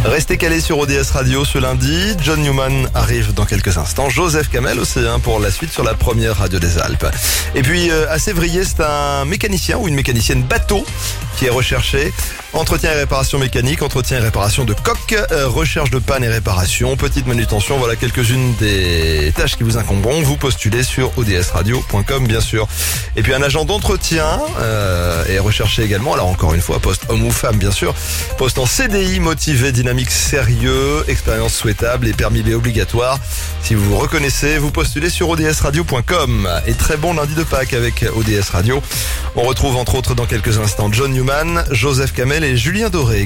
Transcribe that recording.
Restez calés sur ODS Radio ce lundi. John Newman arrive dans quelques instants. Joseph Kamel aussi pour la suite sur la première radio des Alpes. Et puis à Sévrier, c'est un mécanicien ou une mécanicienne bateau qui est recherché. Entretien et réparation mécanique, entretien et réparation de coque, recherche de panne et réparation, petite manutention, voilà quelques-unes des tâches qui vous incomberont. Vous postulez sur odsradio.com bien sûr. Et puis un agent d'entretien est recherché également, alors encore une fois, poste homme ou femme bien sûr, poste en CDI, motivé, dynamique, sérieux, expérience souhaitable et permis B obligatoire. Si vous vous reconnaissez, vous postulez sur odsradio.com. Et très bon lundi de Pâques avec ODS Radio. On retrouve entre autres dans quelques instants John Newman, Joseph Kamel et Julien Doré.